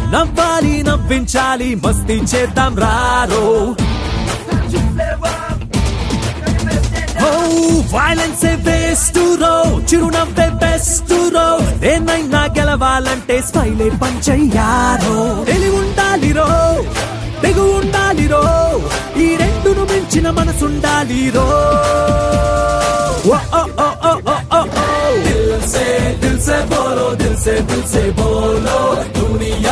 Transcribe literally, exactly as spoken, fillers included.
నవ్వాలి నవ్వించాలి మస్తీ చేద్దాం రారో వైలెన్స్ బెస్ట్ రో చిరునవ్వే బెస్ట్ రో ఏనైనా గెలవాలంటే స్మైలే పంచయ్యారో తెలివి ఉండాలి రో తెగు ఉండాలి రో ఈ రెండును మించిన మనసుండాలి రో దిల్ సే దిల్ సే బోలో దిల్ సే దిల్ సే బోలో దునియా